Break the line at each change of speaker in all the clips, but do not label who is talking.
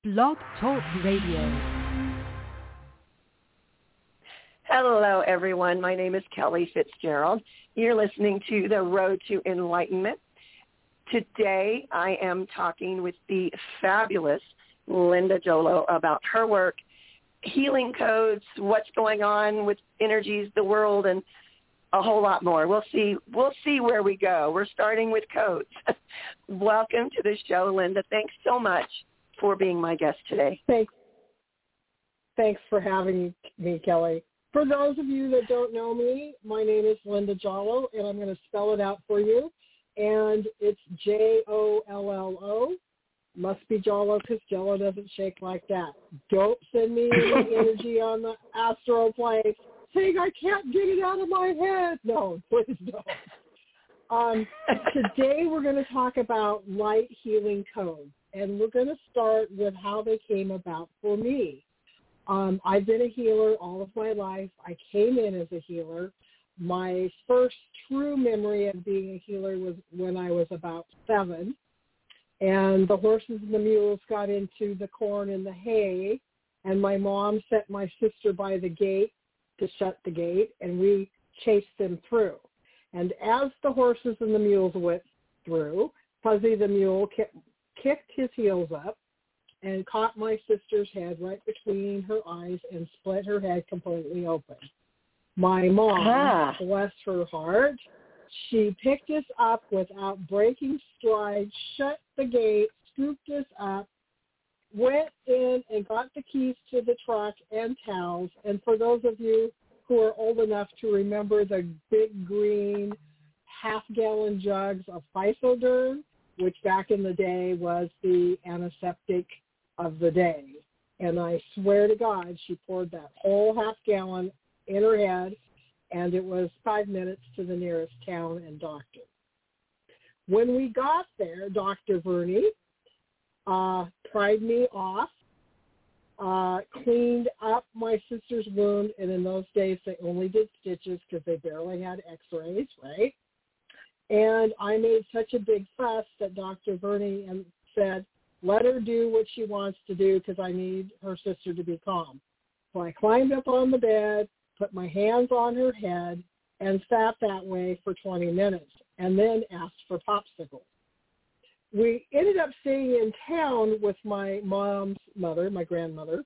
Blog Talk Radio.
Hello, everyone. My name is Kelly Fitzgerald. You're listening to The Road to Enlightenment. Today, I am talking with the fabulous Linda Jolo about her work, healing codes, what's going on with energies, the world, and a whole lot more. We'll see where we go. We're starting with codes. Welcome to the show, Linda. Thanks so much for being my guest today.
Thanks for having me, Kelly. For those of you that don't know me, my name is Linda Jolo, and I'm going to spell it out for you. And it's Jollo. Must be Jolo because Jello doesn't shake like that. Don't send me any energy on the astral plane saying I can't get it out of my head. No, please don't. Today we're going to talk about light healing codes, and we're going to start with how they came about for me. I've been a healer all of my life. I came in as a healer. My first true memory of being a healer was when I was about 7. And the horses and the mules got into the corn and the hay, and my mom set my sister by the gate to shut the gate, and we chased them through. And as the horses and the mules went through, Fuzzy the mule kicked his heels up and caught my sister's head right between her eyes and split her head completely open. My mom, bless her heart, she picked us up without breaking stride, shut the gate, scooped us up, went in and got the keys to the truck and towels. And for those of you who are old enough to remember the big green half-gallon jugs of Physoderm, which back in the day was the antiseptic of the day. And I swear to God, she poured that whole half-gallon in her head, and it was 5 minutes to the nearest town and doctor. When we got there, Dr. Verney pried me off, cleaned up my sister's wound, and in those days they only did stitches because they barely had x-rays, right? And I made such a big fuss that Dr. Verney said, let her do what she wants to do because I need her sister to be calm. So I climbed up on the bed, put my hands on her head, and sat that way for 20 minutes, and then asked for popsicles. We ended up staying in town with my mom's mother, my grandmother,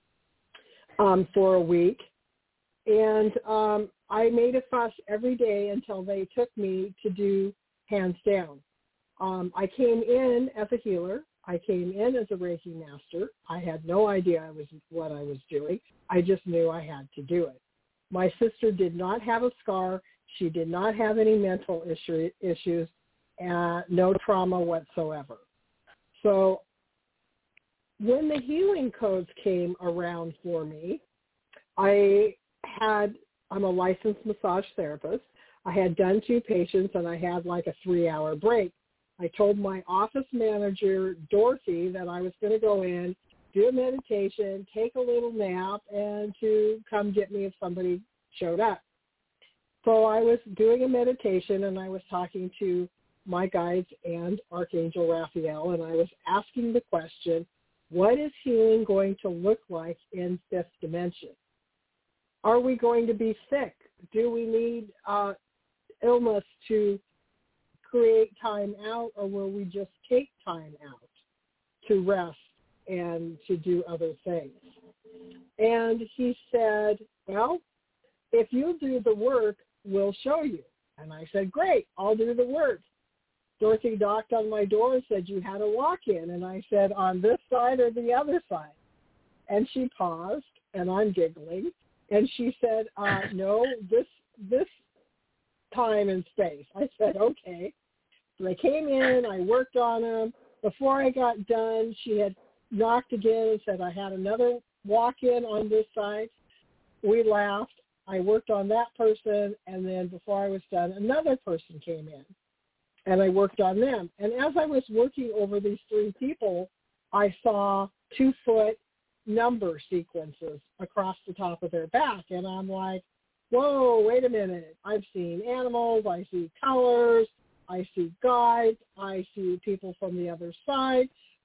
for a week, and I made a fuss every day until they took me to do hands down. I came in as a healer. I came in as a Reiki master. I had no idea what I was doing. I just knew I had to do it. My sister did not have a scar. She did not have any mental issues, no trauma whatsoever. So when the healing codes came around for me, I'm a licensed massage therapist. I had done 2 patients, and I had like a 3-hour break. I told my office manager, Dorothy, that I was going to go in, do a meditation, take a little nap, and to come get me if somebody showed up. So I was doing a meditation, and I was talking to my guides and Archangel Raphael, and I was asking the question, what is healing going to look like in 5th dimension? Are we going to be sick? Do we need illness to create time out, or will we just take time out to rest and to do other things? And he said, well, if you do the work, we'll show you. And I said, great, I'll do the work. Dorothy knocked on my door and said, you had a walk-in. And I said, on this side or the other side? And she paused, and I'm giggling. And she said, no, this time and space. I said, okay. So I came in, I worked on them. Before I got done, she had knocked again and said, I had another walk-in on this side. We laughed. I worked on that person, and then before I was done, another person came in, and I worked on them. And as I was working over these 3 people, I saw 2-foot number sequences across the top of their back, and I'm like, whoa, wait a minute. I've seen animals, I see colors, I see guides, I see people from the other side.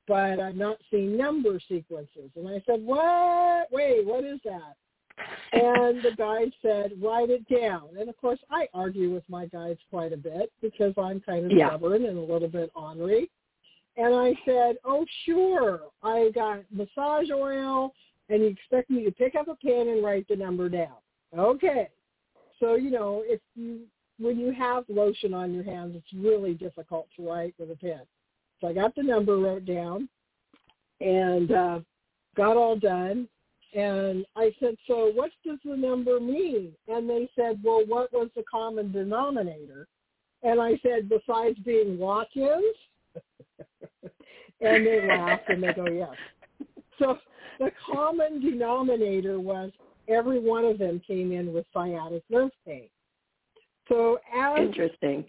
but I'm not seeing number sequences. And I said, what? Wait, what is that? And the guide said, write it down. And, of course, I argue with my guides quite a bit because I'm kind of stubborn and a little bit ornery. And I said, oh, sure, I got massage oil, and you expect me to pick up a pen and write the number down. Okay. So, when you have lotion on your hands, it's really difficult to write with a pen. So I got the number wrote down and got all done. And I said, so what does the number mean? And they said, well, what was the common denominator? And I said, besides being walk-ins? And they laughed and they go, yes. So the common denominator was every one of them came in with sciatic nerve pain. So
Interesting.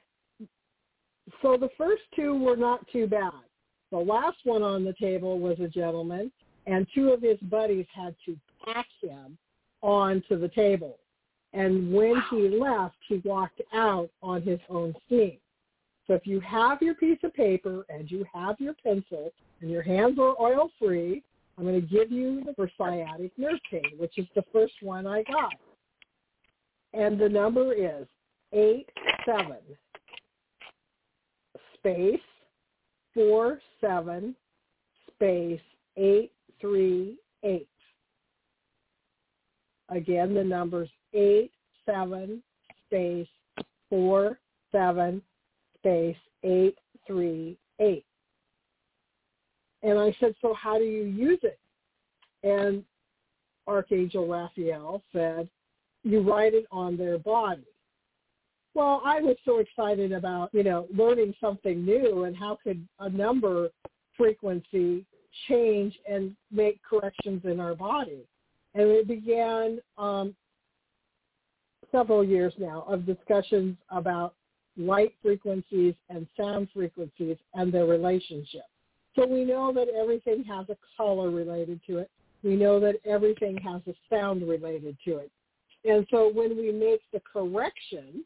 So the first two were not too bad. The last one on the table was a gentleman, and two of his buddies had to pack him onto the table. And when he left, he walked out on his own steam. So if you have your piece of paper and you have your pencil and your hands are oil-free, I'm going to give you the for sciatic nerve pain, which is the first one I got. And the number is 87 space 47 space 838. Again, the number's 87 space 47 space 838. And I said, so how do you use it? And Archangel Raphael said, you write it on their body. Well, I was so excited about, learning something new and how could a number frequency change and make corrections in our body. And it began several years now of discussions about light frequencies and sound frequencies and their relationship. So we know that everything has a color related to it. We know that everything has a sound related to it. And so when we make the correction,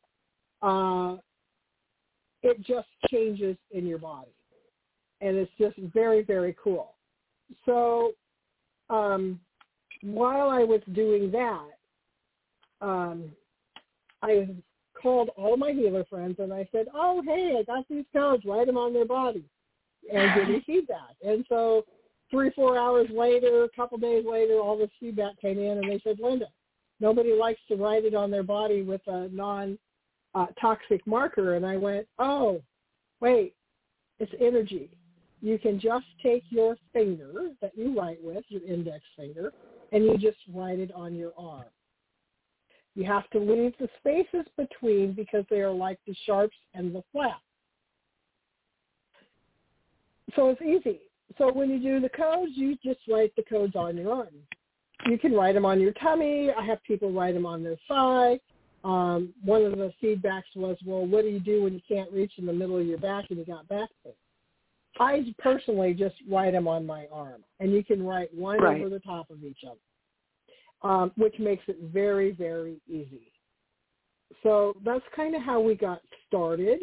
it just changes in your body. And it's just very, very cool. So while I was doing that, I called all my healer friends and I said, oh, hey, I got these codes, write them on their body and give me feedback. And so 3-4 hours later, a couple days later, all this feedback came in and they said, Linda, nobody likes to write it on their body with a non-toxic marker. And I went, oh, wait, it's energy. You can just take your finger that you write with, your index finger, and you just write it on your arm. You have to leave the spaces between because they are like the sharps and the flats. So it's easy. So when you do the codes, you just write the codes on your arm. You can write them on your tummy. I have people write them on their thigh. One of the feedbacks was, well, what do you do when you can't reach in the middle of your back and you got back pain? I personally just write them on my arm, and you can write one over the top of each other, which makes it very, very easy. So that's kind of how we got started.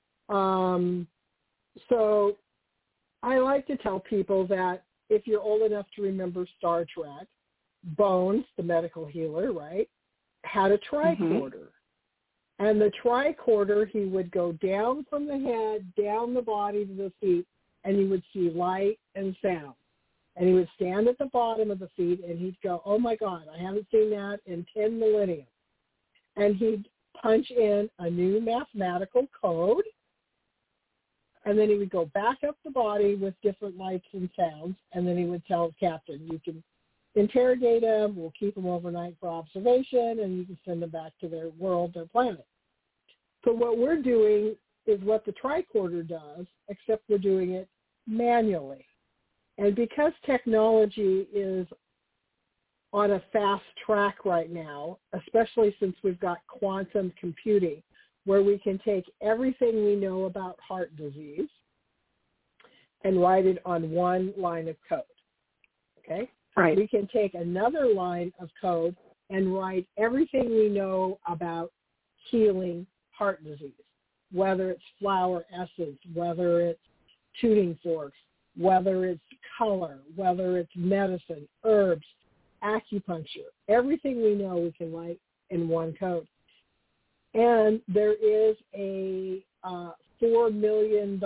So I like to tell people that if you're old enough to remember Star Trek, Bones, the medical healer, right, had a tricorder. And the tricorder, he would go down from the head, down the body to the feet, and you would see light and sound. And he would stand at the bottom of the feet, and he'd go, oh, my God, I haven't seen that in 10 millennia. And he'd punch in a new mathematical code, and then he would go back up the body with different lights and sounds, and then he would tell the captain, you can interrogate them, we'll keep them overnight for observation, and you can send them back to their world, their planet. So what we're doing is what the tricorder does, except we're doing it manually. And because technology is on a fast track right now, especially since we've got quantum computing, where we can take everything we know about heart disease and write it on one line of code, okay?
Right.
We can take another line of code and write everything we know about healing heart disease, whether it's flower essence, whether it's tuning forks, whether it's color, whether it's medicine, herbs, acupuncture, everything we know we can light in one code. And there is a $4 million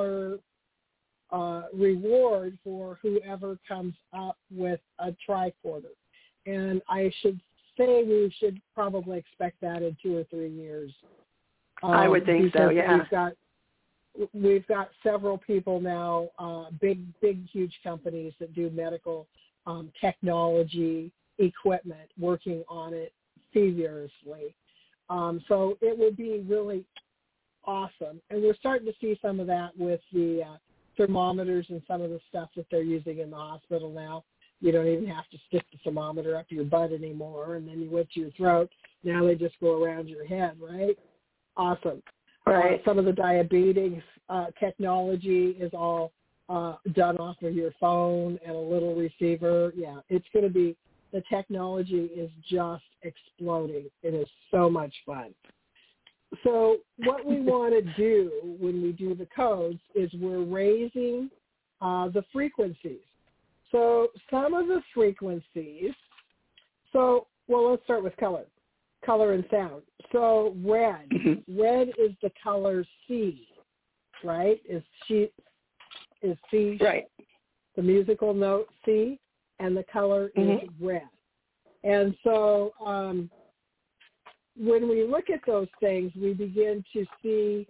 reward for whoever comes up with a tricorder. And I should say we should probably expect that in 2 or 3 years.
I would think so, yeah.
We've got several people now, big, huge companies that do medical technology equipment working on it feverishly. So it would be really awesome. And we're starting to see some of that with the thermometers and some of the stuff that they're using in the hospital now. You don't even have to stick the thermometer up your butt anymore, and then you wet your throat. Now they just go around your head, right? Awesome.
Right.
Some of the diabetes technology is all done off of your phone and a little receiver. Yeah, it's going to be, the technology is just exploding. It is so much fun. So what we want to do when we do the codes is we're raising the frequencies. So some of the frequencies, let's start with color and sound. So red is the color C, right? Is C,
right?
The musical note C, and the color is red. And so when we look at those things, we begin to see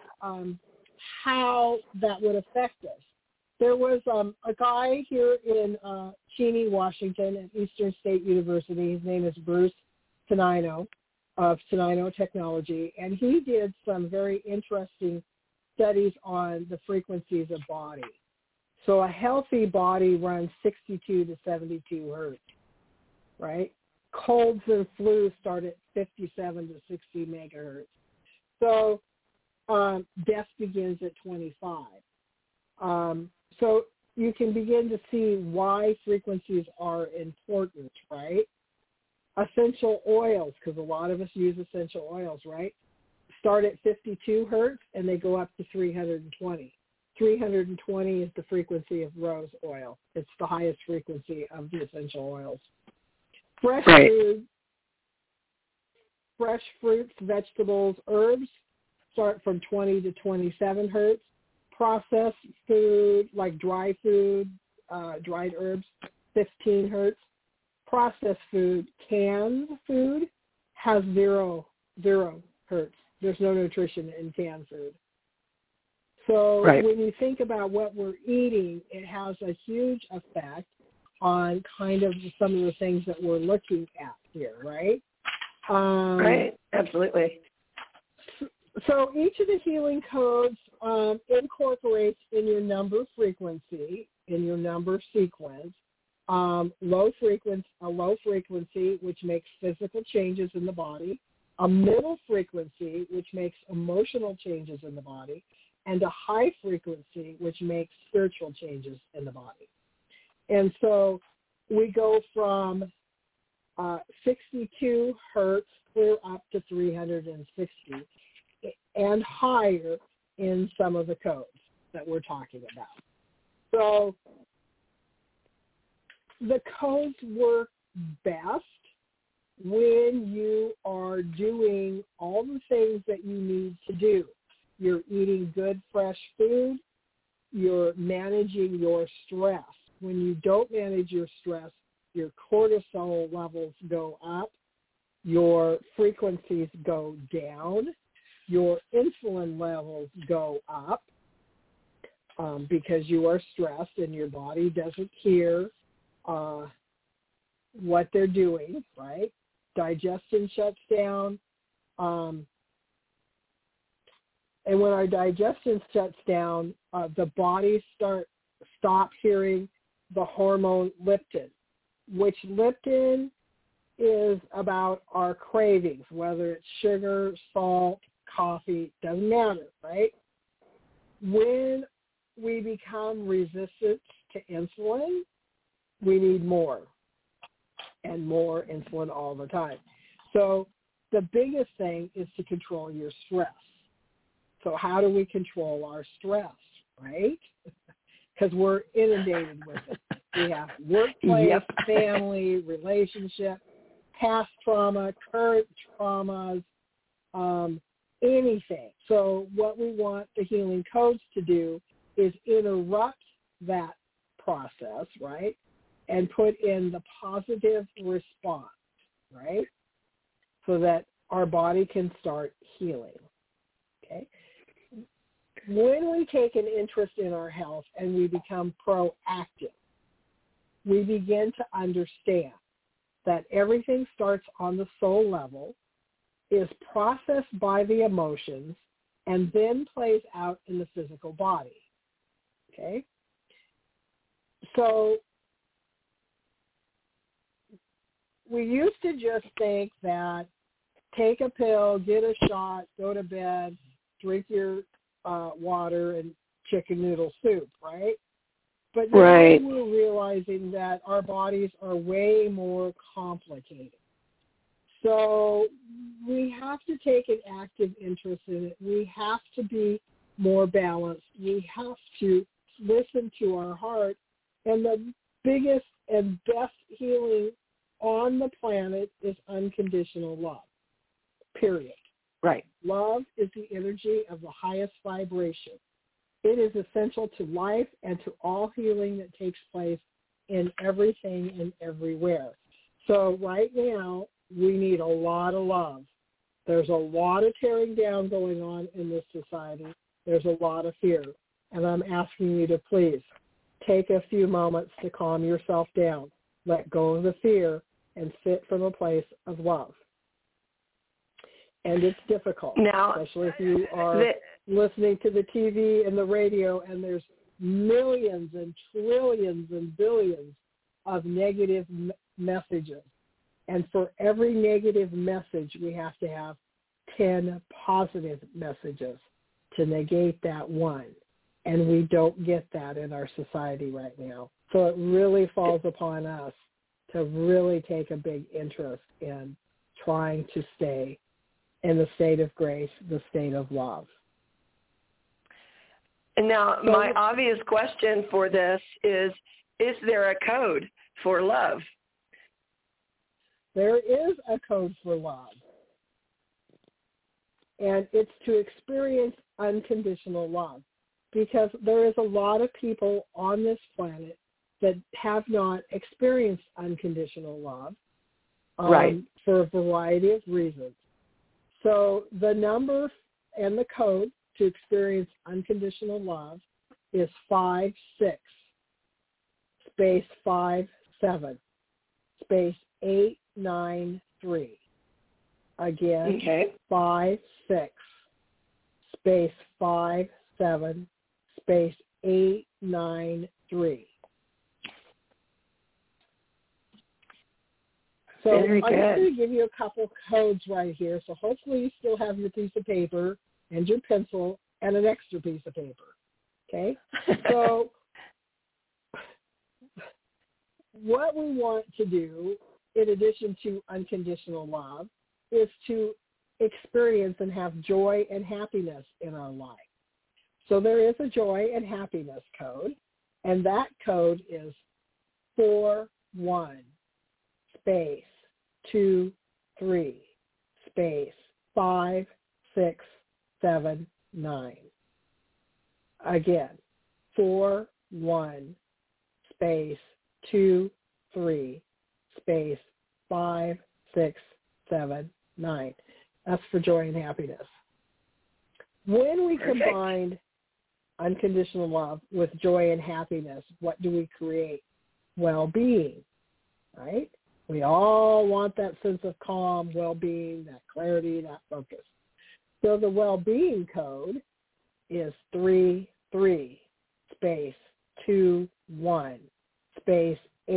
how that would affect us. There was a guy here in Cheney, Washington at Eastern State University. His name is Bruce Tenino of Tenino Technology, and he did some very interesting studies on the frequencies of body. So a healthy body runs 62 to 72 hertz, right? Colds and flu start at 57 to 60 megahertz. So death begins at 25. So you can begin to see why frequencies are important, right? Essential oils, because a lot of us use essential oils, right? Start at 52 hertz and they go up to 320. 320 is the frequency of rose oil. It's the highest frequency of the essential oils. Fresh fruits, vegetables, herbs start from 20 to 27 hertz. Processed food, like dry food, dried herbs, 15 hertz. Processed food, canned food, has zero hertz. There's no nutrition in canned food. So when you think about what we're eating, it has a huge effect on kind of some of the things that we're looking at here, right?
Right, absolutely.
So each of the healing codes incorporates in your number frequency, in your number sequence, a low frequency, which makes physical changes in the body, a middle frequency, which makes emotional changes in the body, and a high frequency, which makes spiritual changes in the body. And so we go from 62 hertz clear up to 360 and higher in some of the codes that we're talking about. So the codes work best when you are doing all the things that you need to do. You're eating good, fresh food. You're managing your stress. When you don't manage your stress, your cortisol levels go up, your frequencies go down, your insulin levels go up because you are stressed and your body doesn't hear what they're doing, right? Digestion shuts down. And when our digestion shuts down, the body stops hearing the hormone leptin, which leptin is about our cravings, whether it's sugar, salt, coffee, doesn't matter, right? When we become resistant to insulin, we need more and more insulin all the time. So the biggest thing is to control your stress. So how do we control our stress, right? because we're inundated with it. We have workplace,
Yep.
family, relationship, past trauma, current traumas, anything. So what we want the healing codes to do is interrupt that process, right, and put in the positive response, right, so that our body can start healing, okay? When we take an interest in our health and we become proactive, we begin to understand that everything starts on the soul level, is processed by the emotions, and then plays out in the physical body, okay? So we used to just think that take a pill, get a shot, go to bed, drink your water and chicken noodle soup, right? But now
Right.
we're realizing that our bodies are way more complicated. So we have to take an active interest in it. We have to be more balanced. We have to listen to our heart. And the biggest and best healing on the planet is unconditional love, period.
Right.
Love is the energy of the highest vibration. It is essential to life and to all healing that takes place in everything and everywhere. So right now, we need a lot of love. There's a lot of tearing down going on in this society. There's a lot of fear. And I'm asking you to please take a few moments to calm yourself down. Let go of the fear and sit from a place of love. And it's difficult,
Now,
especially if you are listening to the TV and the radio, and there's millions and trillions and billions of negative messages. And for every negative message, we have to have 10 positive messages to negate that one. And we don't get that in our society right now. So it really falls upon us to really take a big interest in trying to stay in the state of grace, the state of love.
And now, my obvious question for this is there a code for love?
There is a code for love. And it's to experience unconditional love, because there is a lot of people on this planet that have not experienced unconditional love
Right.
for a variety of reasons. So the number and the code to experience unconditional love is 56 space 57 space 893. Again,
Okay.
56 space 57 space 893. So
Very
I'm
good.
just going to give you a couple codes right here. So hopefully you still have your piece of paper and your pencil and an extra piece of paper. Okay? So what we want to do, in addition to unconditional love, is to experience and have joy and happiness in our life. So there is a joy and happiness code, and that code is 41 space 23 space 5679. Again, 41 space 23 space 5679. That's for joy and happiness. When we
Perfect.
combine unconditional love with joy and happiness, what do we create? Well-being, right? We all want that sense of calm, well-being, that clarity, that focus. So the well-being code is 33 space 21 space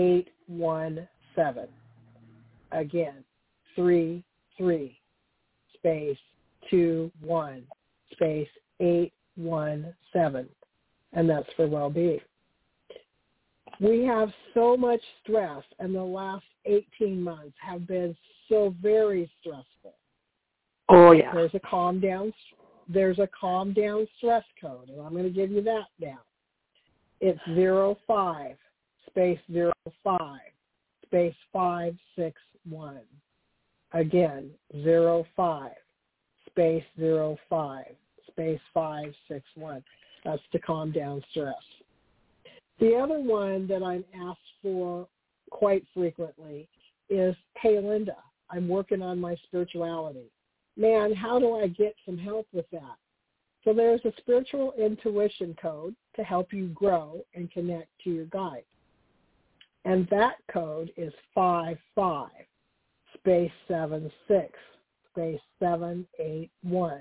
817. Again, 33 space 21 space 817. And that's for well-being. We have so much stress, and the last 18 months have been so very stressful.
Oh, yeah.
There's a calm down stress code, and I'm going to give you that now. It's 05, space 05, space 561. Again, 05, space 05, space 561. That's to calm down stress. The other one that I'm asked for quite frequently is, hey, Linda, I'm working on my spirituality. Man, how do I get some help with that? So there's a spiritual intuition code to help you grow and connect to your guide. And that code is 55, space 76, space 781.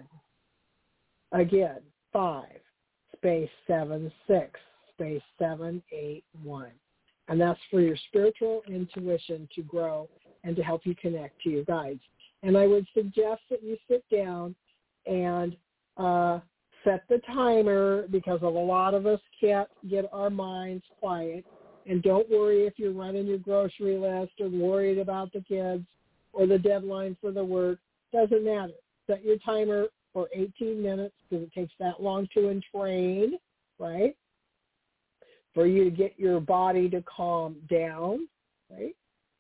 Again, 5, space 76, space 781. And that's for your spiritual intuition to grow and to help you connect to your guides. And I would suggest that you sit down and set the timer, because a lot of us can't get our minds quiet. And don't worry if you're running your grocery list or worried about the kids or the deadline for the work. Doesn't matter. Set your timer for 18 minutes, because it takes that long to entrain, right? For you to get your body to calm down, right?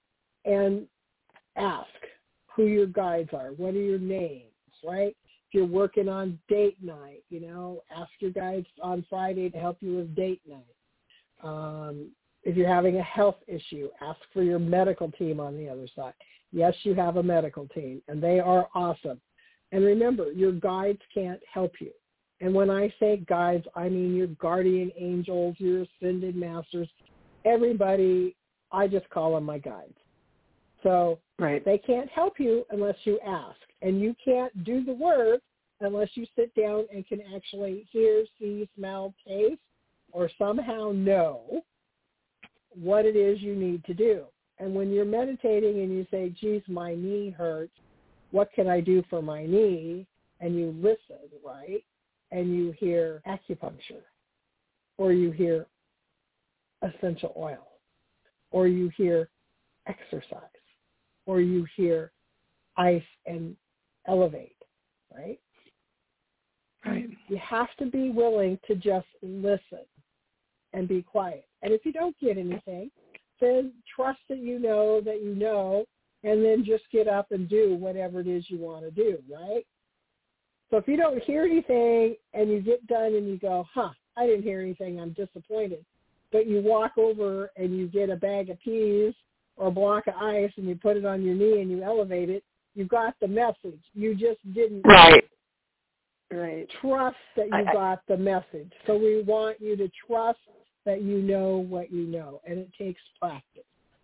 And ask who your guides are. What are your names, right? If you're working on date night, ask your guides on Friday to help you with date night. If you're having a health issue, ask for your medical team on the other side. Yes, you have a medical team, and they are awesome. And remember, your guides can't help you. And when I say guides, I mean your guardian angels, your ascended masters, everybody. I just call them my guides. So They can't help you unless you ask. And you can't do the work unless you sit down and can actually hear, see, smell, taste, or somehow know what it is you need to do. And when you're meditating and you say, geez, my knee hurts, what can I do for my knee? And you listen, right? And you hear acupuncture, or you hear essential oil, or you hear exercise, or you hear ice and elevate, right?
Right.
You have to be willing to just listen and be quiet. And if you don't get anything, then trust that you know, and then just get up and do whatever it is you want to do, right? So if you don't hear anything and you get done and you go, I didn't hear anything, I'm disappointed, but you walk over and you get a bag of peas or a block of ice and you put it on your knee and you elevate it, you got the message. You just didn't
Right.
trust that you got the message. So we want you to trust that you know what you know, and it takes practice.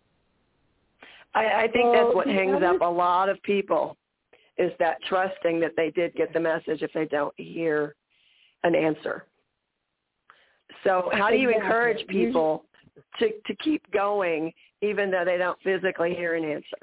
I think that's what hangs up a lot of people, is that trusting that they did get the message if they don't hear an answer. So how do you encourage people to keep going even though they don't physically hear an answer?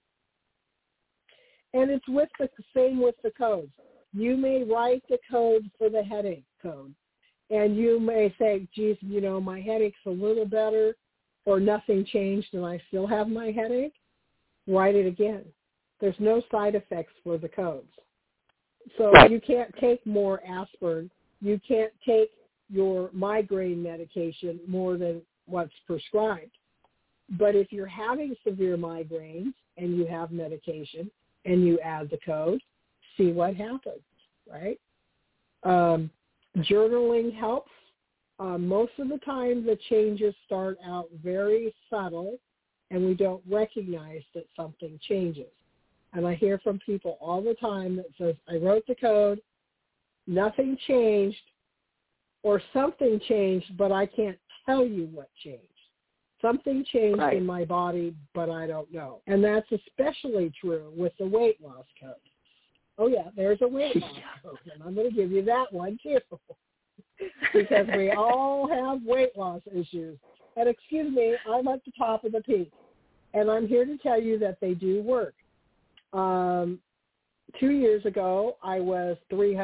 And it's the same with the codes. You may write the code for the headache code, and you may say, geez, my headache's a little better, or nothing changed and I still have my headache. Write it again. There's no side effects for the codes. So you can't take more aspirin. You can't take your migraine medication more than what's prescribed. But if you're having severe migraines and you have medication and you add the code, see what happens, right? Journaling helps. Most of the time the changes start out very subtle and we don't recognize that something changes. And I hear from people all the time that says, I wrote the code, nothing changed, or something changed, but I can't tell you what changed. Something changed in my body, but I don't know. And that's especially true with the weight loss code. Oh, yeah, there's a weight loss code, and I'm going to give you that one, too, because we all have weight loss issues. And excuse me, I'm at the top of the peak, and I'm here to tell you that they do work. 2 years ago, I was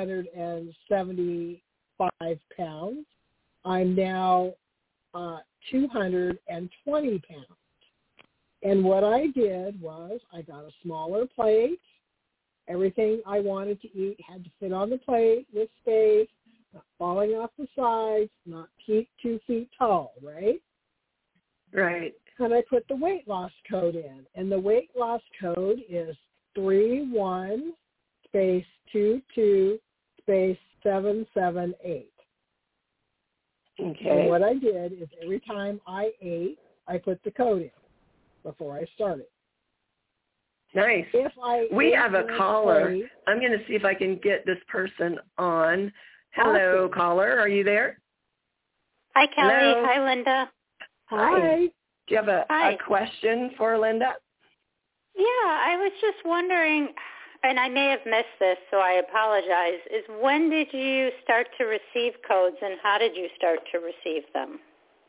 375 pounds. I'm now 220 pounds. And what I did was I got a smaller plate. Everything I wanted to eat had to fit on the plate with space. not falling off the sides, not 2 feet tall, right?
Right.
And I put the weight loss code in. And the weight loss code is 31 space 22 space 778.
Okay.
And what I did is every time I ate, I put the code in before I started.
Nice. We have a caller. I'm going to see if I can get this person on. Hello,
awesome.
Caller. Are you there?
Hi, Kelly.
Hello.
Hi, Linda.
Hi.
Do you have a question for Linda?
Yeah, I was just wondering, and I may have missed this, so I apologize, is when did you start to receive codes and how did you start to receive them?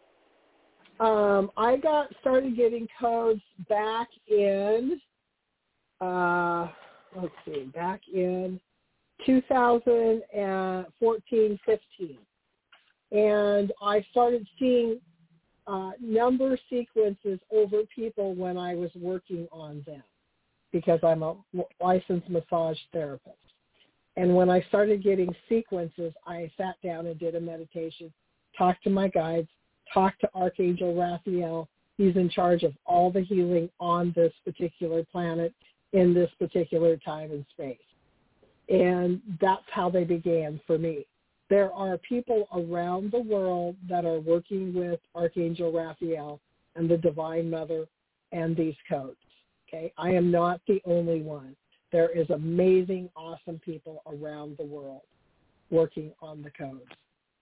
I started getting codes back in, back in 2014-15. And I started seeing number sequences over people when I was working on them because I'm a licensed massage therapist. And when I started getting sequences, I sat down and did a meditation, talked to my guides, talked to Archangel Raphael. He's in charge of all the healing on this particular planet in this particular time and space. And that's how they began for me. There are people around the world that are working with Archangel Raphael and the Divine Mother and these codes. Okay, I am not the only one. There is amazing, awesome people around the world working on the codes.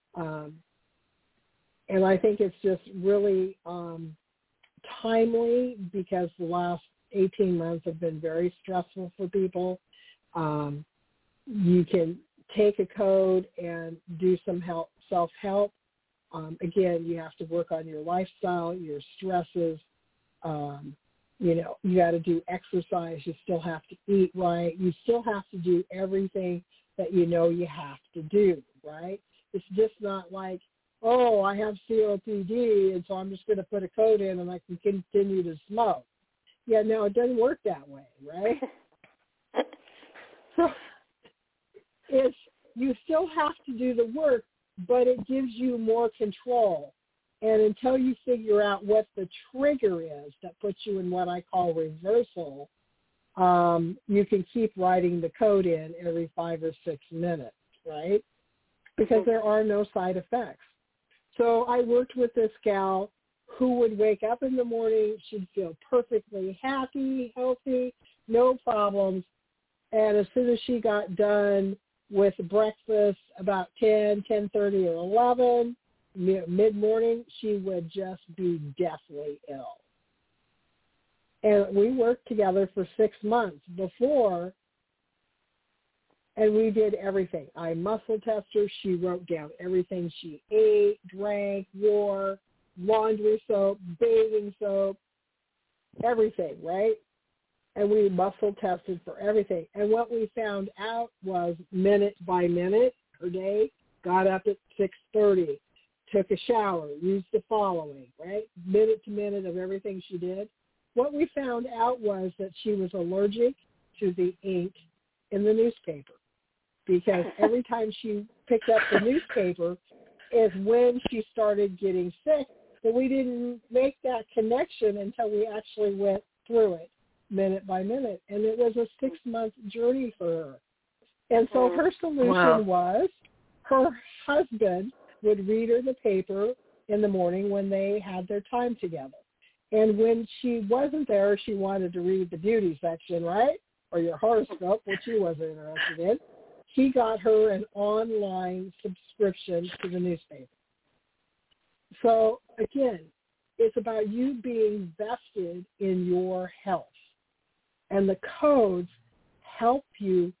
And I think it's just really timely because the last 18 months have been very stressful for people. You can take a code and do some self-help. Again, you have to work on your lifestyle, your stresses. You got to do exercise. You still have to eat right. You still have to do everything that you have to do, right? It's just not like, oh, I have COPD, and so I'm just going to put a code in and I can continue to smoke. Yeah, no, it doesn't work that way, right? So you still have to do the work, but it gives you more control. And until you figure out what the trigger is that puts you in what I call reversal, you can keep writing the code in every 5 or 6 minutes, right? Because there are no side effects. So I worked with this gal who would wake up in the morning. She'd feel perfectly happy, healthy, no problems. And as soon as she got done with breakfast about 10, 10:30 or 11, mid-morning, she would just be deathly ill. And we worked together for 6 months before, and we did everything. I muscle tested her. She wrote down everything she ate, drank, wore, laundry soap, bathing soap, everything, right? And we muscle tested for everything. And what we found out was minute by minute, her day, got up at 6:30, took a shower, used the following, right? Minute to minute of everything she did. What we found out was that she was allergic to the ink in the newspaper because every time she picked up the newspaper is when she started getting sick. But we didn't make that connection until we actually went through it minute by minute. And it was a 6-month journey for her. And so her solution was her husband would read her the paper in the morning when they had their time together. And when she wasn't there, she wanted to read the beauty section, right? Or your horoscope, which he wasn't interested in. He got her an online subscription to the newspaper. So, again, it's about you being vested in your health. And the codes help you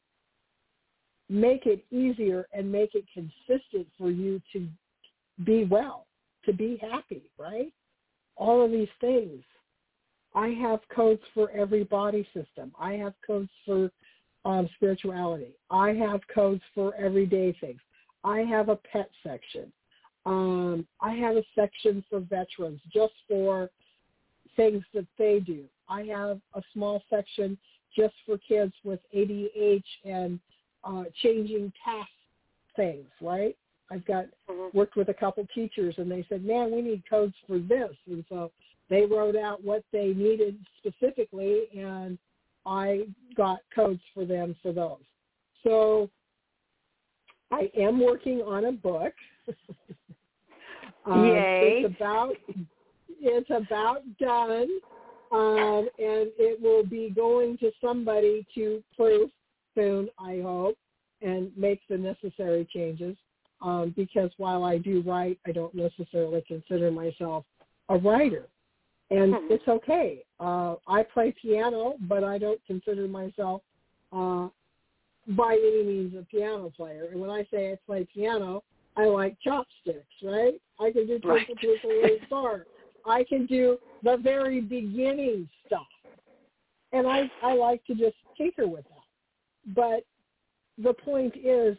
make it easier and make it consistent for you to be well, to be happy, right? All of these things. I have codes for every body system. I have codes for spirituality. I have codes for everyday things. I have a pet section. I have a section for veterans just for things that they do. I have a small section just for kids with ADH and changing tasks things, right? I've worked with a couple teachers, and they said, man, we need codes for this. And so they wrote out what they needed specifically, and I got codes for them for those. So I am working on a book.
Yay.
It's about done, and it will be going to somebody to proof soon, I hope, and make the necessary changes. Because while I do write, I don't necessarily consider myself a writer. And it's okay. I play piano, but I don't consider myself by any means a piano player. And when I say I play piano, I like chopsticks, right? I can do Twinkle Twinkle Little Star. I can do the very beginning stuff. And I like to just tinker with that. But the point is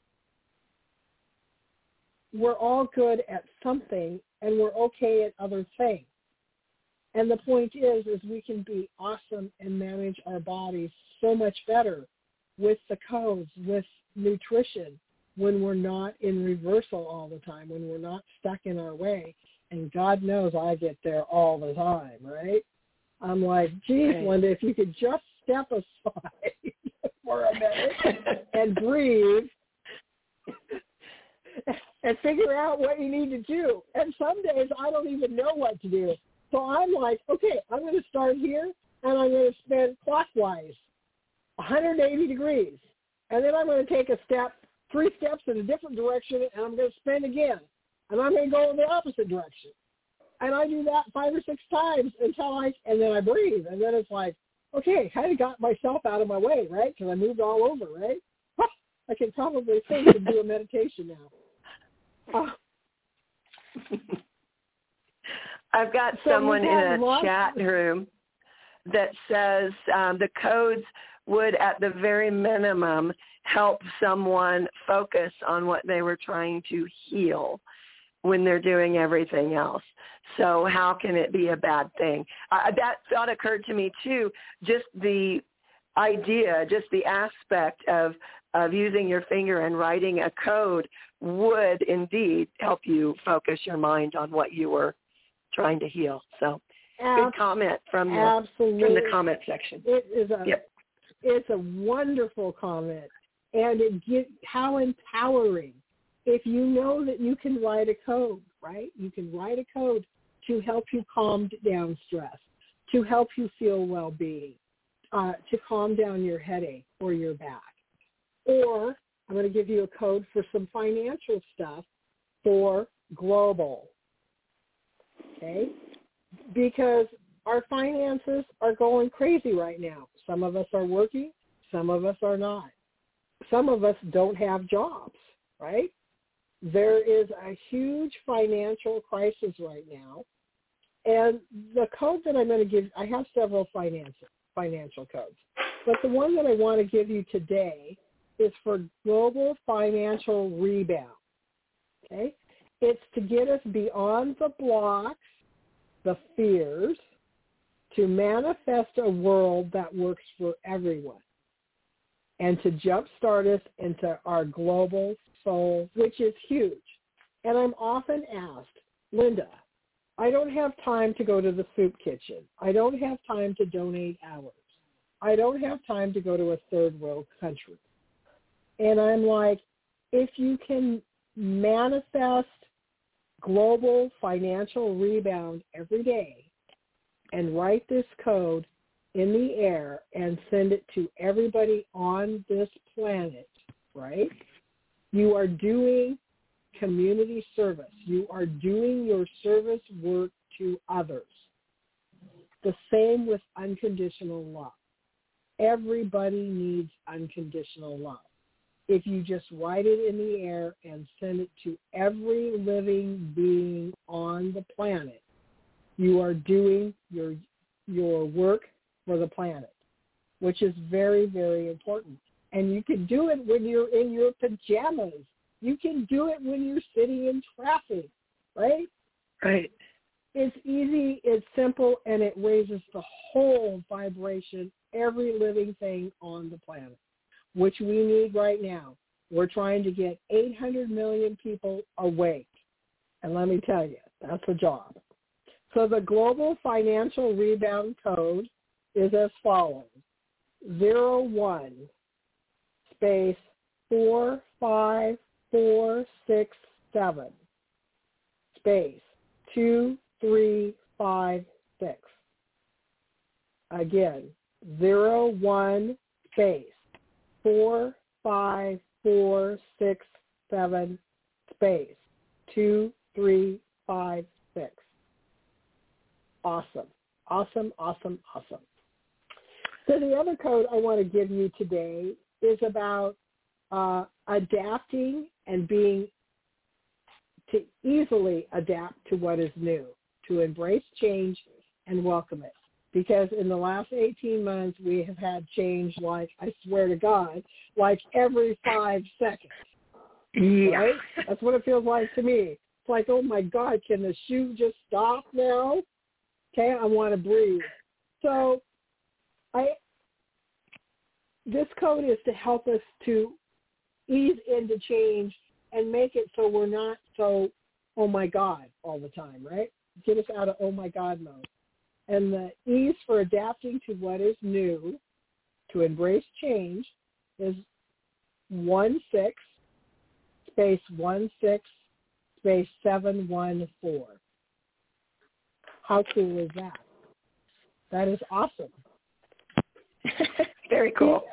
we're all good at something, and we're okay at other things. And the point is we can be awesome and manage our bodies so much better with the codes, with nutrition, when we're not in reversal all the time, when we're not stuck in our way. And God knows I get there all the time, right? I'm like, geez, Linda, if you could just step aside for a minute and breathe and figure out what you need to do. And some days I don't even know what to do. So I'm like, okay, I'm going to start here, and I'm going to spin clockwise, 180 degrees. And then I'm going to take 3 steps in a different direction, and I'm going to spin again. And I'm going to go in the opposite direction. And I do that 5 or 6 times and then I breathe. And then it's like, okay, kind of got myself out of my way, right? Because I moved all over, right? I can probably think and do a meditation now.
I've got someone in a chat room that says the codes would, at the very minimum, help someone focus on what they were trying to heal when they're doing everything else. So how can it be a bad thing? That thought occurred to me, too, just the idea, just the aspect of using your finger and writing a code would indeed help you focus your mind on what you were trying to heal. So good comment from the comment section.
It's a wonderful comment, and how empowering. If you know that you can write a code, right? You can write a code to help you calm down stress, to help you feel well-being, to calm down your headache or your back. Or I'm going to give you a code for some financial stuff for global, okay? Because our finances are going crazy right now. Some of us are working, some of us are not. Some of us don't have jobs, right? There is a huge financial crisis right now. And the code that I'm going to give, I have several financial codes. But the one that I want to give you today is for global financial rebound. Okay? It's to get us beyond the blocks, the fears, to manifest a world that works for everyone, and to jumpstart us into our global soul, which is huge. And I'm often asked, Linda, I don't have time to go to the soup kitchen. I don't have time to donate hours. I don't have time to go to a third world country. And I'm like, if you can manifest global financial rebound every day and write this code in the air and send it to everybody on this planet, right? You are doing community service. You are doing your service work to others. The same with unconditional love. Everybody needs unconditional love. If you just write it in the air and send it to every living being on the planet, you are doing your work for the planet, which is very, very important. And you can do it when you're in your pajamas. You can do it when you're sitting in traffic, right?
Right.
It's easy, it's simple, and it raises the whole vibration, every living thing on the planet, which we need right now. We're trying to get 800 million people awake. And let me tell you, that's a job. So the global financial rebound code is as follows: 01 space 45467 space 2356. Again, 01 space 45467 space 2356. Awesome. Awesome, awesome, awesome. So the other code I want to give you today is about adapting and being to easily adapt to what is new, to embrace change and welcome it. Because in the last 18 months, we have had change like, I swear to God, like every 5 seconds.
Yeah.
Right? That's what it feels like to me. It's like, oh my God, can the shoe just stop now? Okay, I want to breathe. So this code is to help us to ease into change and make it so we're not so, oh my God, all the time, right? Get us out of oh my God mode. And the ease for adapting to what is new, to embrace change, is 16 space 16 space 714. How cool is that? That is awesome.
Very cool.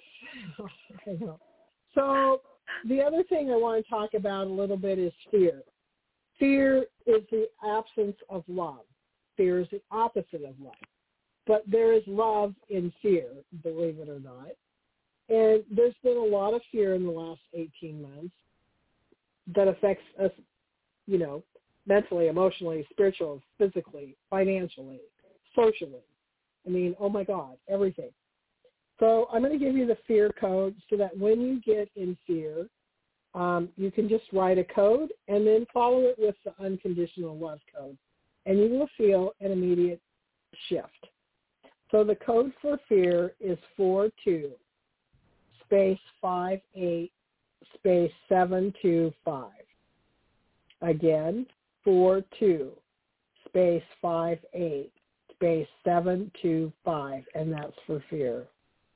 So the other thing I want to talk about a little bit is fear. Fear is the absence of love. Fear is the opposite of love. But there is love in fear, believe it or not. And there's been a lot of fear in the last 18 months that affects us, you know, mentally, emotionally, spiritually, physically, financially, socially. I mean, oh my God, everything. So I'm going to give you the fear code so that when you get in fear, you can just write a code and then follow it with the unconditional love code. And you will feel an immediate shift. So the code for fear is 42 space 58 space 725. Again, 42 space 58 space 725, and that's for fear.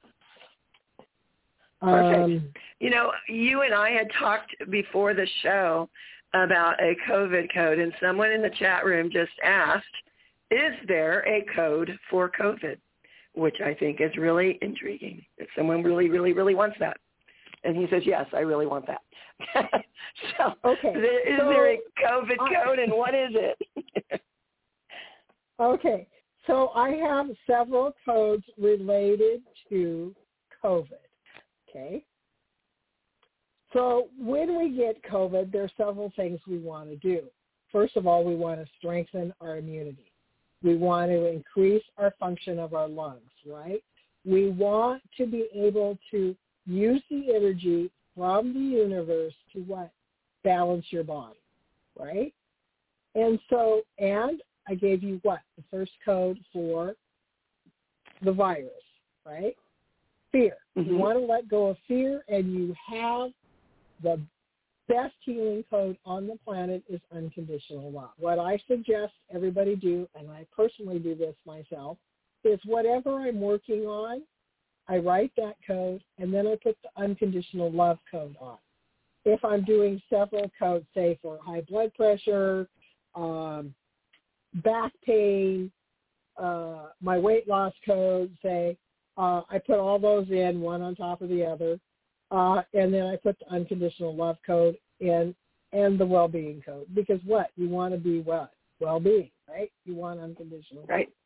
Perfect. You know, you and I had talked before the show about a COVID code, and someone in the chat room just asked, is there a code for COVID? Which I think is really intriguing. If someone really, really, really wants that. And he says, yes, I really want that. So,
okay.
Is there a COVID code, and what is it?
Okay. So I have several codes related to COVID. Okay. So when we get COVID, there are several things we want to do. First of all, we want to strengthen our immunity. We want to increase our function of our lungs, right? We want to be able to use the energy from the universe to what? Balance your body, right? And so, and I gave you what? The first code for the virus, right? Fear.
Mm-hmm.
You want to let go of fear, and you have the best healing code on the planet is unconditional love. What I suggest everybody do, and I personally do this myself, is whatever I'm working on, I write that code, and then I put the unconditional love code on. If I'm doing several codes, say for high blood pressure, back pain, my weight loss code, say, I put all those in, one on top of the other, and then I put the unconditional love code in and the well-being code. Because what? You want to be what? Well-being, right? You want unconditional love.
Right.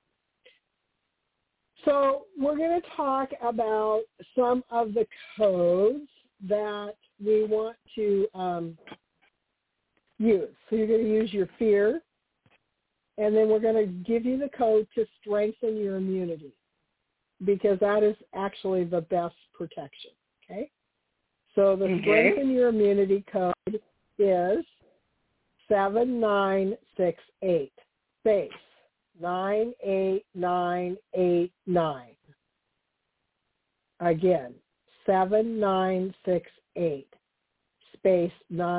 So we're going to talk about some of the codes that we want to use. So you're going to use your fear, and then we're going to give you the code to strengthen your immunity, because that is actually the best protection, okay? So the strengthen your immunity code is 7968, space 98989. Again, 7968, space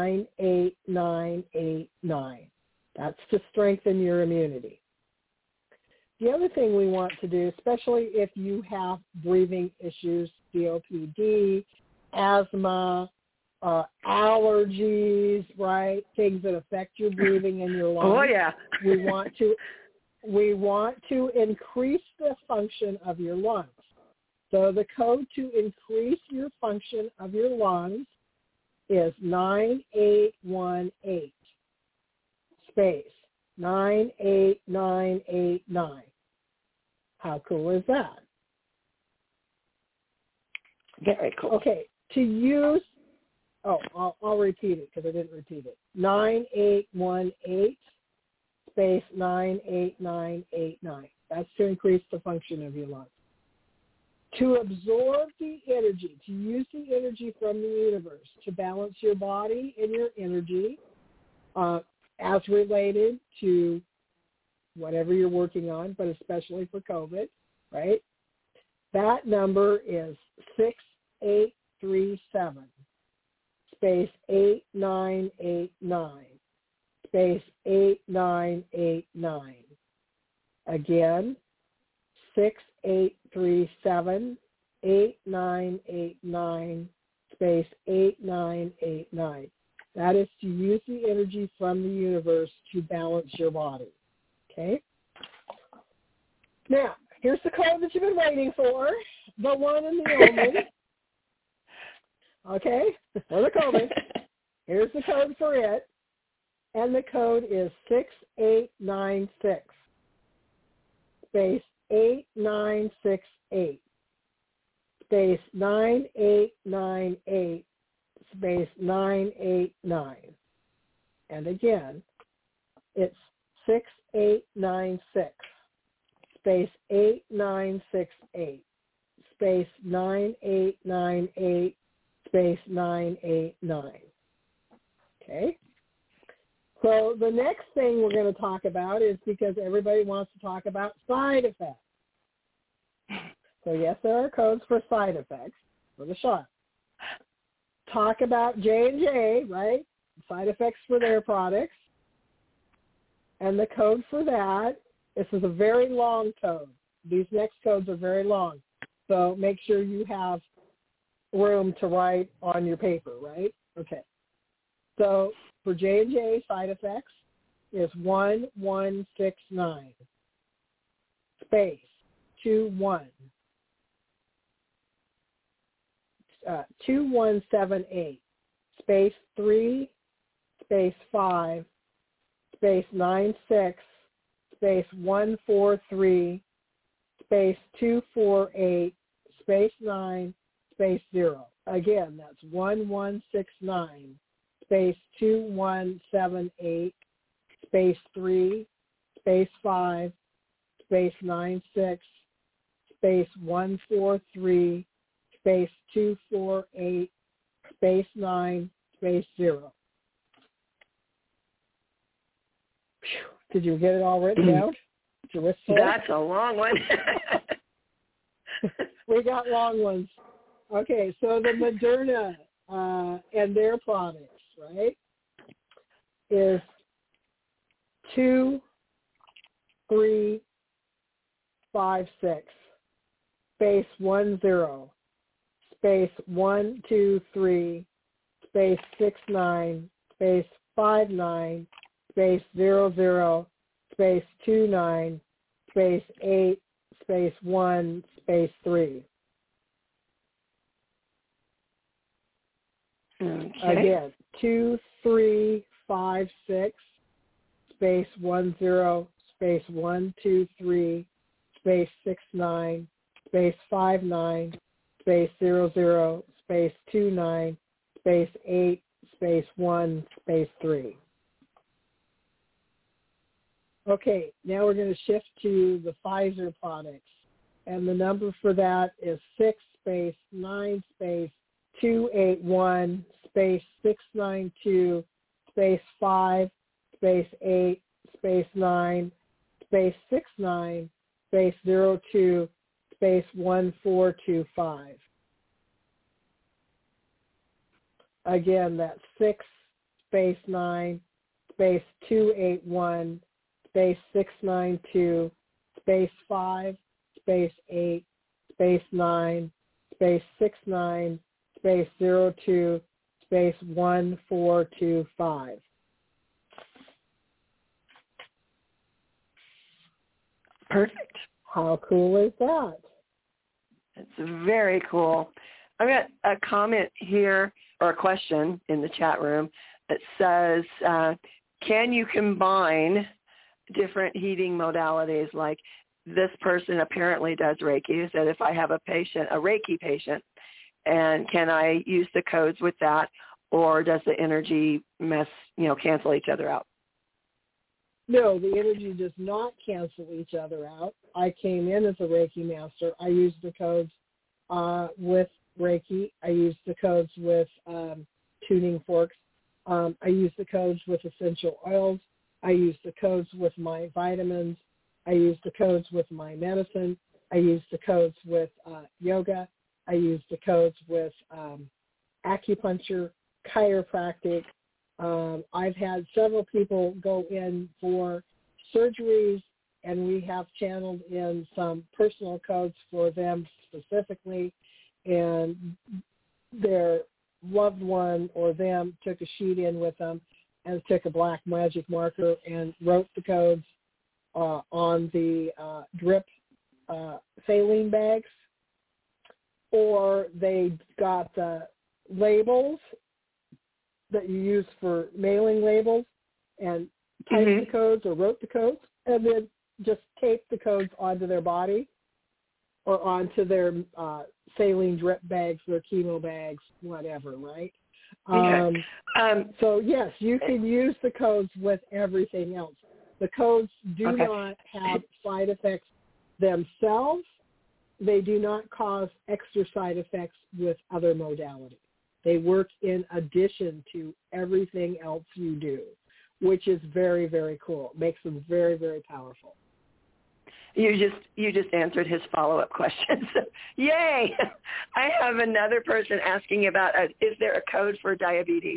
98989. That's to strengthen your immunity. The other thing we want to do, especially if you have breathing issues, COPD, asthma, allergies, right? Things that affect your breathing and your lungs.
Oh, yeah.
we want to increase the function of your lungs. So the code to increase your function of your lungs is 9818 space 98989. How cool is that?
Very cool.
Okay, to use, I'll repeat it because I didn't repeat it. 9818 space 98989. That's to increase the function of your lungs. To absorb the energy, to use the energy from the universe, to balance your body and your energy as related to whatever you're working on, but especially for COVID, right? That number is 6837 space 8989 space 8989. Again, 6837 8989 space 8989. That is to use the energy from the universe to balance your body. Okay? Now, here's the code that you've been waiting for, the one and the only. Okay? For the COVID. Here's the code for it. And the code is 6896 space 8968 space 9898 space 989. And again, it's 6896 space 8968 space 9898 space 989. Okay? So the next thing we're going to talk about is, because everybody wants to talk about side effects. So yes, there are codes for side effects for the shot. Talk about J&J, right? Side effects for their products. And the code for that, this is a very long code. These next codes are very long. So make sure you have room to write on your paper, right? Okay. So for J&J side effects is 1169 space 2178 space 3 space 5 space 96 space 143 space 248 space 9 space 0. Again, that's 1169 space 2178 space 3 space 5 space 96 space 143 space 248 space 9 space 0. Did you get it all written down?
That's a long one.
We got long ones. Okay, so the Moderna and their products, right, is 2356 space 10 space 123 space 69 space 59 space 00 space 29 space 8 space 1 space 3.
Okay.
Again, 2356 space 10 space 123 space 69 space 59 space 00 space 29 space 8 space 1 space 3. Okay, now we're going to shift to the Pfizer products, and the number for that is 6 space 9 space 281 space 692 space 5 space 8 space 9 space 69 space 02 space 1425. Again, that's 6 space 9 space 281 space 692 space 5 space 8 space 9 space 69 space 02 space 1425.
Perfect.
How cool is that?
It's very cool. I've got a comment here, or a question in the chat room that says, can you combine different heating modalities? Like this person apparently does Reiki. Said if I have a Reiki patient, and can I use the codes with that, or does the energy cancel each other out?
No, the energy does not cancel each other out. I came in as a Reiki master. I used the codes with Reiki. I used the codes with tuning forks. I used the codes with essential oils. I used the codes with my vitamins. I used the codes with my medicine. I used the codes with yoga. I used the codes with acupuncture, chiropractic. I've had several people go in for surgeries, and we have channeled in some personal codes for them specifically, and their loved one or them took a sheet in with them and took a black magic marker and wrote the codes on the drip saline bags, or they got the labels that you use for mailing labels and typed the codes or wrote the codes and then just taped the codes onto their body or onto their saline drip bags, their chemo bags, whatever, right?
Okay.
So, yes, you can use the codes with everything else. The codes do not have side effects themselves. They do not cause extra side effects with other modalities. They work in addition to everything else you do, which is very, very cool. Makes them very, very powerful.
You just answered his follow-up question. So, yay! I have another person asking about, is there a code for diabetes?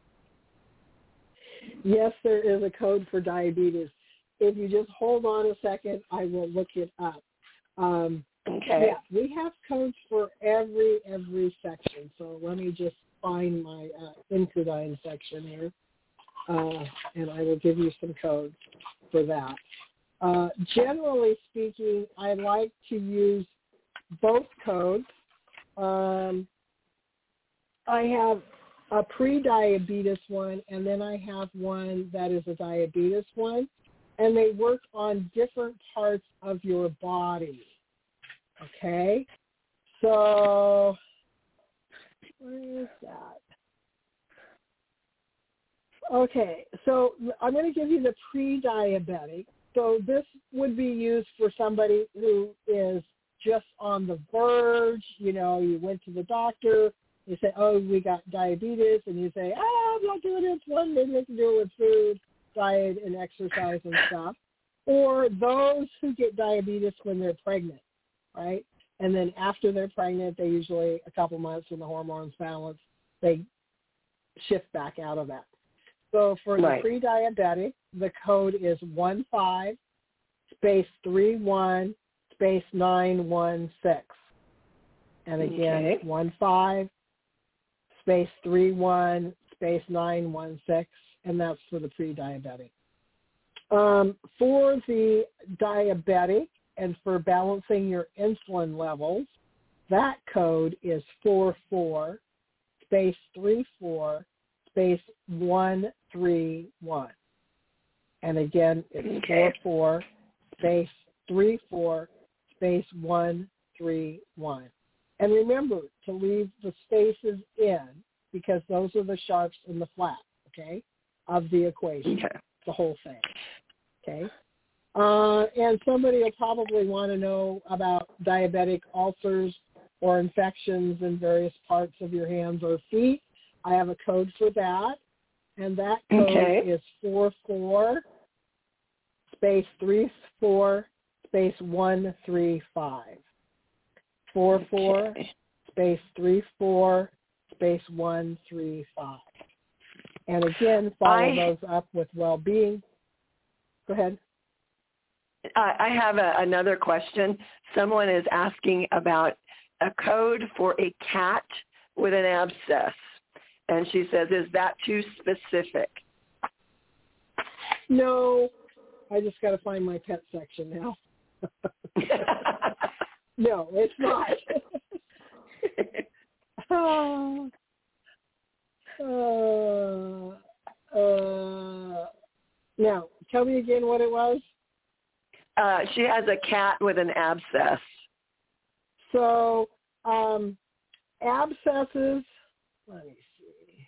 Yes, there is a code for diabetes. If you just hold on a second, I will look it up.
Okay.
Yeah, we have codes for every section. So let me just find my Incudine section here, and I will give you some codes for that. Generally speaking, I like to use both codes. I have a pre-diabetes one, and then I have one that is a diabetes one, and they work on different parts of your body. Okay, so where is that? Okay, so I'm going to give you the pre-diabetic. So this would be used for somebody who is just on the verge. You know, you went to the doctor, you say, oh, we got diabetes, and you say, I'm not doing it. It's one thing they can do with food, diet, and exercise and stuff. Or those who get diabetes when they're pregnant. Right? And then after they're pregnant, they usually, a couple months when the hormones balance, they shift back out of that. So for the pre-diabetic, the code is 15 space 31 space 916. And again, 15 space 31 space 916, and that's for the pre-diabetic. For the diabetic, and for balancing your insulin levels, that code is 44 space 34 space 131. And again, it's 44 space 34 space 131. And remember to leave the spaces in, because those are the sharps and the flats, okay, of the equation, the whole thing, okay? And somebody will probably want to know about diabetic ulcers or infections in various parts of your hands or feet. I have a code for that, and that code is 44 space 34 space 135. 44 space 34 space 135. And again, follow those up with well-being. Go ahead.
I have another question. Someone is asking about a code for a cat with an abscess. And she says, is that too specific?
No, I just got to find my pet section now. No, it's not. Now, tell me again what it was.
She has a cat with an abscess.
So, abscesses, let me see.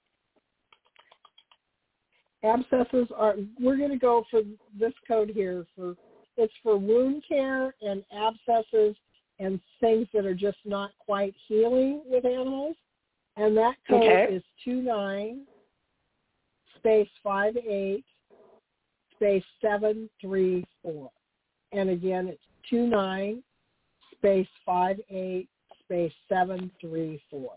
Abscesses are, we're going to go for this code here. It's for wound care and abscesses and things that are just not quite healing with animals. And that code is 29 space 58 space 734. And again, it's 29 space 58 space 734.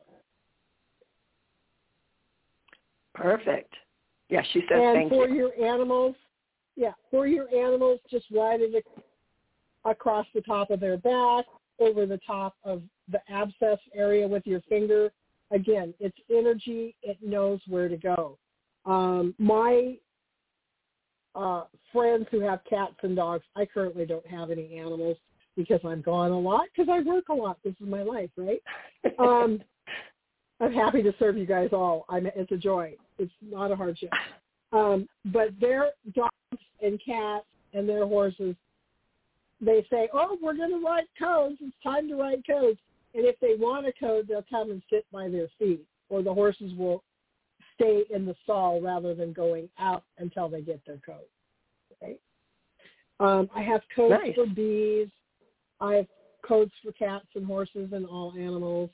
Perfect. Yeah, she says
and
thank you.
And for your animals, just write it across the top of their back, over the top of the abscess area with your finger. Again, it's energy. It knows where to go. My friends who have cats and dogs, I currently don't have any animals because I'm gone a lot because I work a lot. This is my life, right? I'm happy to serve you guys all. It's a joy. It's not a hardship. But their dogs and cats and their horses, they say, oh, we're going to write codes. It's time to write codes. And if they want a code, they'll come and sit by their feet, or the horses will stay in the stall rather than going out until they get their code. Okay? I have codes for bees. I have codes for cats and horses and all animals.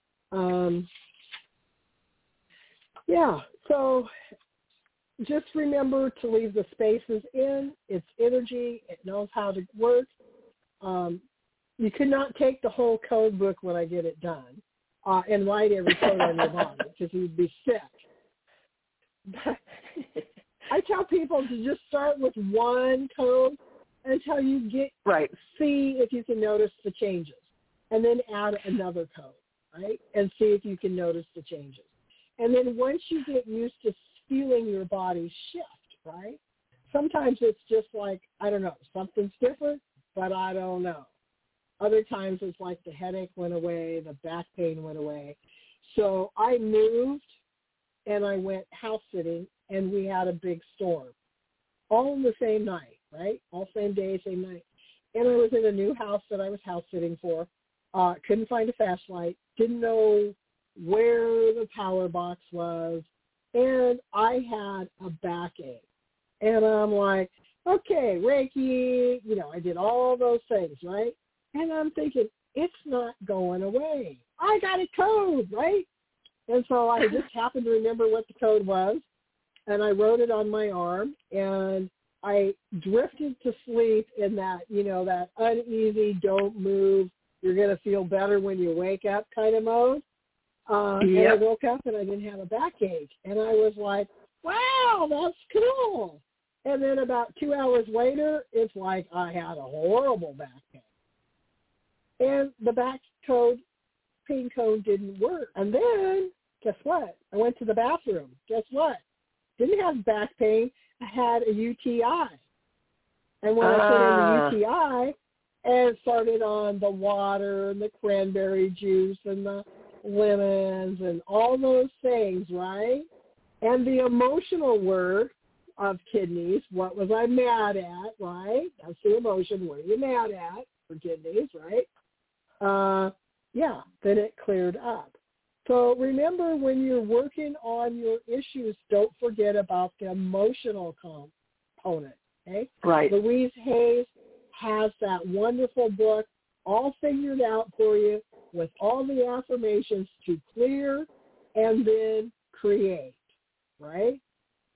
So just remember to leave the spaces in. It's energy. It knows how to work. You cannot take the whole code book when I get it done and write every code on your body because you'd be sick. But I tell people to just start with one code until you see if you can notice the changes, and then add another code, right? And see if you can notice the changes. And then once you get used to feeling your body shift, right? Sometimes it's just like, I don't know, something's different, but I don't know. Other times it's like the headache went away, the back pain went away. So I moved and I went house sitting, and we had a big storm. All in the same night, right? All same day, same night. And I was in a new house that I was house sitting for. Couldn't find a flashlight. Didn't know where the power box was. And I had a backache. And I'm like, okay, Reiki, I did all those things, right? And I'm thinking, it's not going away. I got a code, right? And so I just happened to remember what the code was, and I wrote it on my arm, and I drifted to sleep in that, that uneasy, don't move, you're going to feel better when you wake up kind of mode. And I woke up and I didn't have a backache. And I was like, wow, that's cool. And then about 2 hours later, it's like I had a horrible back pain. And the back pain code didn't work. And then, guess what? I went to the bathroom. Guess what? Didn't have back pain. I had a UTI. And when I put in the UTI and started on the water and the cranberry juice and the lemons and all those things, right? And the emotional work of kidneys, what was I mad at, right? That's the emotion. What are you mad at for kidneys, right? Then it cleared up. So remember, when you're working on your issues, don't forget about the emotional component, okay?
Right.
Louise Hayes has that wonderful book all figured out for you with all the affirmations to clear and then create, right?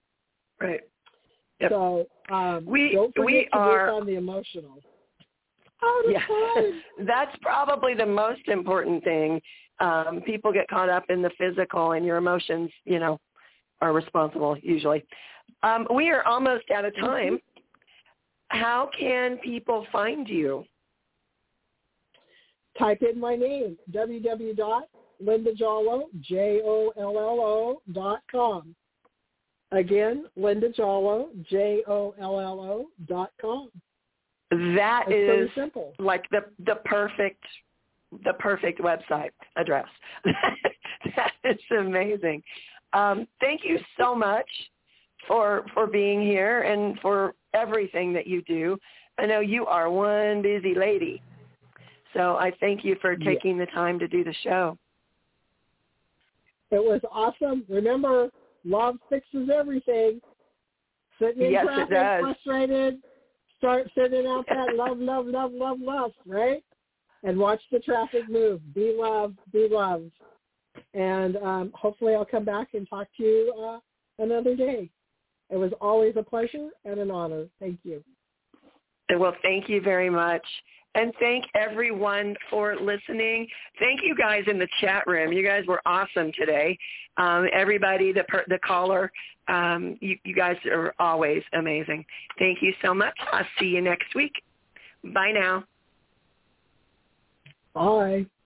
Right. Yep.
So don't forget to work on the emotional. out of time.
That's probably the most important thing. People get caught up in the physical, and your emotions, are responsible usually. We are almost out of time. How can people find you?
Type in my name, www.lindajollo.com. Again, lindajollo.com.
That
it's
is
so simple.
Like the perfect website address. That is amazing. Thank you so much for being here and for everything that you do. I know you are one busy lady, so I thank you for taking the time to do the show.
It was awesome. Remember, love fixes everything. Sitting in traffic, frustrated, start sending out that love, right? And watch the traffic move. Be loved, be loved. And hopefully I'll come back and talk to you another day. It was always a pleasure and an honor. Thank you.
Well, thank you very much. And thank everyone for listening. Thank you guys in the chat room. You guys were awesome today. Everybody, the caller, you guys are always amazing. Thank you so much. I'll see you next week. Bye now.
Bye.